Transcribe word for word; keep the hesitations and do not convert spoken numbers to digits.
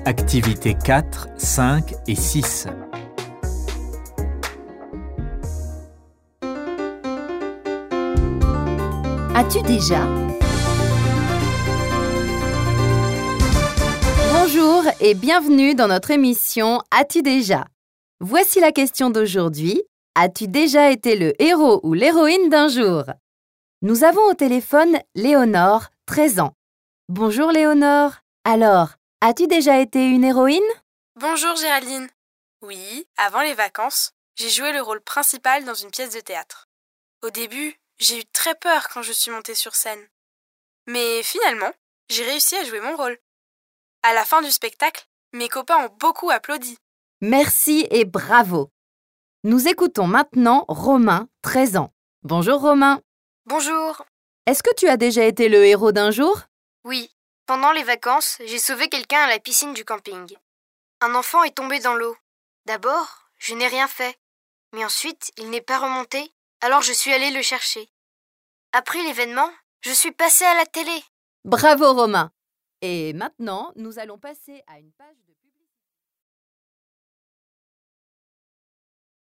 Activités quatre, cinq et six. As-tu déjà? Bonjour et bienvenue dans notre émission As-tu déjà? Voici la question d'aujourd'hui. As-tu déjà été le héros ou l'héroïne d'un jour? Nous avons au téléphone Léonore, treize ans. Bonjour Léonore. Alors, as-tu déjà été une héroïne? Bonjour Géraldine. Oui, avant les vacances, j'ai joué le rôle principal dans une pièce de théâtre. Au début, j'ai eu très peur quand je suis montée sur scène. Mais finalement, j'ai réussi à jouer mon rôle. À la fin du spectacle, mes copains ont beaucoup applaudi. Merci et bravo. Nous écoutons maintenant Romain, treize ans. Bonjour Romain. Bonjour. Est-ce que tu as déjà été le héros d'un jour? Oui, pendant les vacances, j'ai sauvé quelqu'un à la piscine du camping. Un enfant est tombé dans l'eau. D'abord, je n'ai rien fait. Mais ensuite, il n'est pas remonté, alors je suis allée le chercher. Après l'événement, je suis passée à la télé. Bravo Romain. Et maintenant, nous allons passer à une page de publicité.